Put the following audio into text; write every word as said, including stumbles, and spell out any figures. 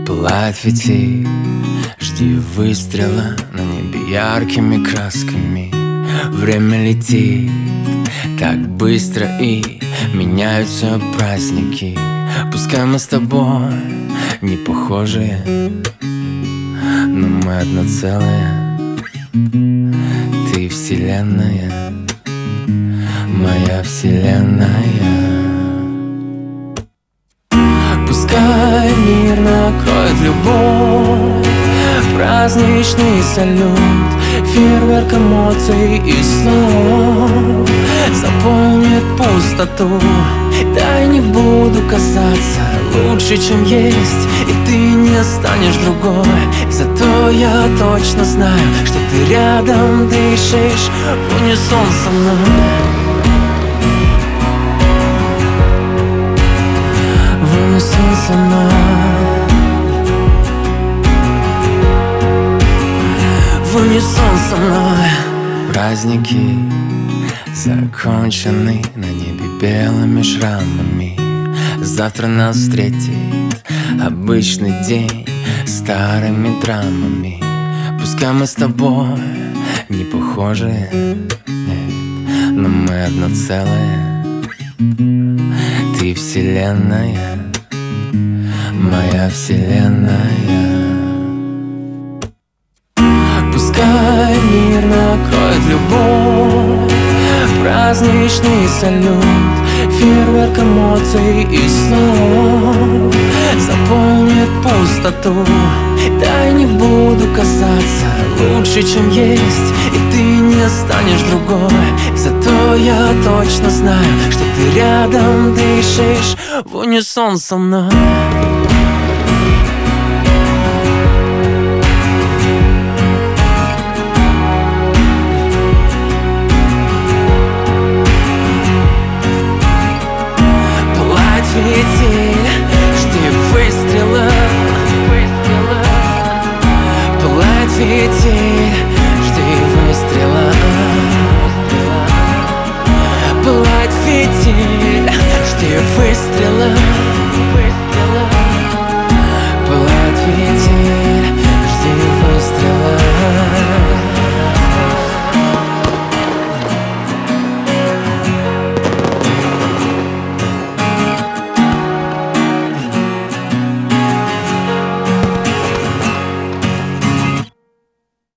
Пылает фитиль, жди выстрела на небе яркими красками. Время летит так быстро и меняются праздники. Пускай мы с тобой не похожие, но мы одно целое. Ты вселенная, моя вселенная. Пускай мир накроет любовь, праздничный салют, фейерверк эмоций и слов заполнит пустоту. Дай не буду казаться лучше, чем есть, и ты не станешь другой. Зато я точно знаю, что ты рядом дышишь в унисон со мной. В унисон со мной. В унисон со мной. Праздники закончены на небе белыми шрамами. Завтра нас встретит обычный день старыми драмами. Пускай мы с тобой не похожи, нет, но мы одно целое. Ты вселенная, моя вселенная. Пускай мир накроет любовь, праздничный салют, фейерверк эмоций и слов заполнит пустоту. Дай не буду казаться лучше, чем есть, и ты не станешь другой. Зато я точно знаю, что ты рядом дышишь в унисон со мной. Фитиль, жди выстрела, выстрела. Пылает фитиль, жди выстрела. Пылает фитиль, жди выстрела.